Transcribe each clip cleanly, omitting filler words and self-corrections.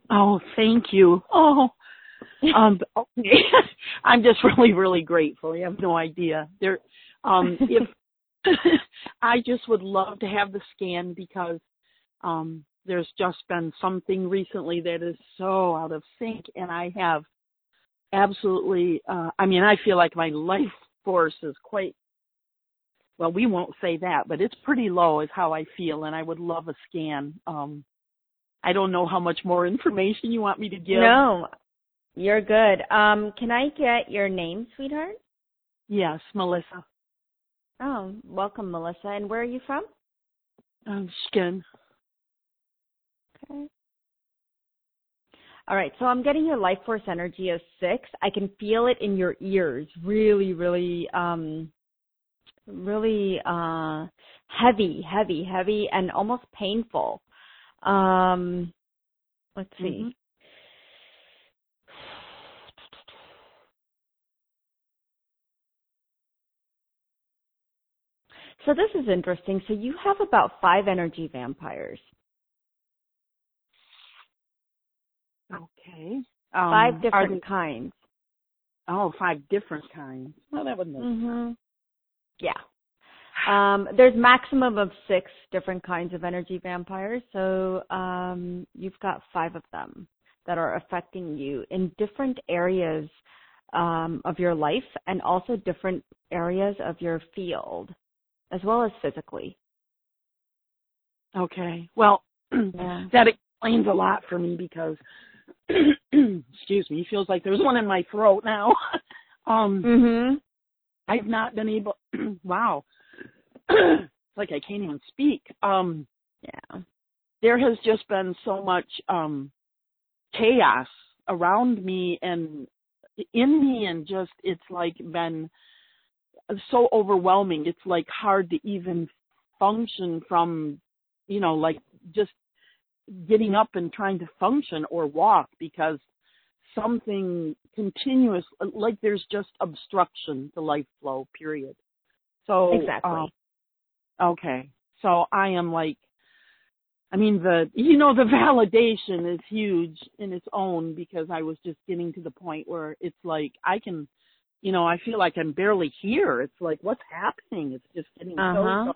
Oh, thank you. Oh, okay. I'm just really, really grateful. You have no idea. If I just would love to have the scan because there's just been something recently that is so out of sync, and I have absolutely. I feel like my life force is quite. Well, we won't say that, but it's pretty low is how I feel, and I would love a scan. I don't know how much more information you want me to give. No, you're good. Can I get your name, sweetheart? Yes, Melissa. Oh, welcome, Melissa. And where are you from? Skin. Okay. All right, so I'm getting your life force energy of 6. I can feel it in your ears, really, really, really heavy, and almost painful. Let's see. Mm-hmm. So this is interesting. So you have about 5 energy vampires. Okay. 5 different kinds. Oh, 5 different kinds. Well, that would make sense. Yeah. There's maximum of 6 different kinds of energy vampires. So you've got 5 of them that are affecting you in different areas of your life and also different areas of your field, as well as physically. Okay. Well, that explains a lot for me because, excuse me, it feels like there's one in my throat now. I've not been able, wow. It's like I can't even speak. There has just been so much chaos around me and in me, and just it's like been so overwhelming. It's like hard to even function from, like just getting up and trying to function or walk because something continuous, like there's just obstruction to life flow, period. So exactly. Okay. So I am like, the validation is huge in its own because I was just getting to the point where it's like I can, I feel like I'm barely here. It's like, what's happening? It's just getting so.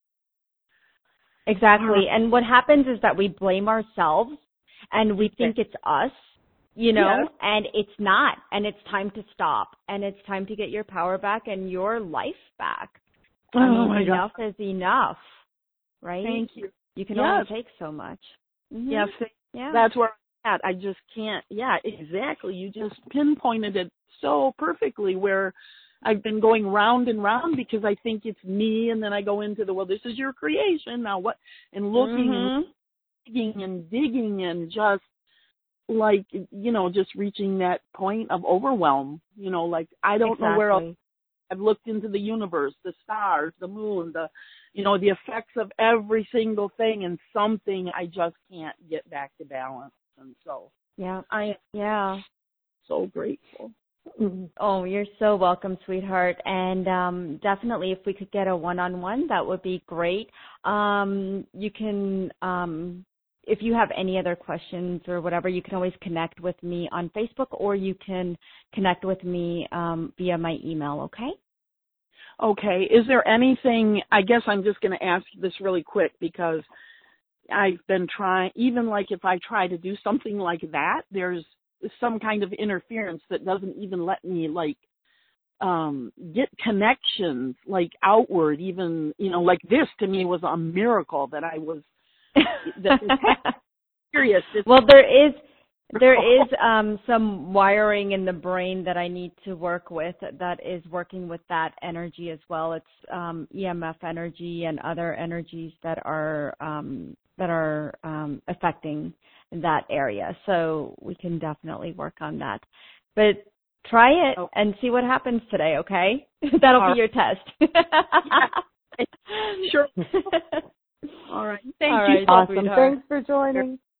Exactly. And what happens is that we blame ourselves and we think it's us, and it's not. And it's time to stop. And it's time to get your power back and your life back. Enough is enough, right? Thank you. You can only take so much. Yes, that's where I'm at. I just can't. Yeah, exactly. You just pinpointed it so perfectly where I've been going round and round because I think it's me, and then I go into this is your creation. Now what? And looking and digging and just like, just reaching that point of overwhelm, like I don't know where else. I've looked into the universe, the stars, the moon, the effects of every single thing, and something I just can't get back to balance. And so, I am so grateful. Oh, you're so welcome, sweetheart. And definitely, if we could get a one-on-one, that would be great. You can, if you have any other questions or whatever, you can always connect with me on Facebook, or you can connect with me via my email, okay? Okay. Is there anything, I guess I'm just going to ask this really quick because I've been trying, even like if I try to do something like that, there's some kind of interference that doesn't even let me like get connections like outward, even, like this to me was a miracle that I was serious. Well, there is some wiring in the brain that I need to work with that is working with that energy as well. It's EMF energy and other energies that are affecting that area. So we can definitely work on that. But try it and see what happens today, okay? That'll be your test. Sure. All right. Thank you. Awesome. Thanks for joining.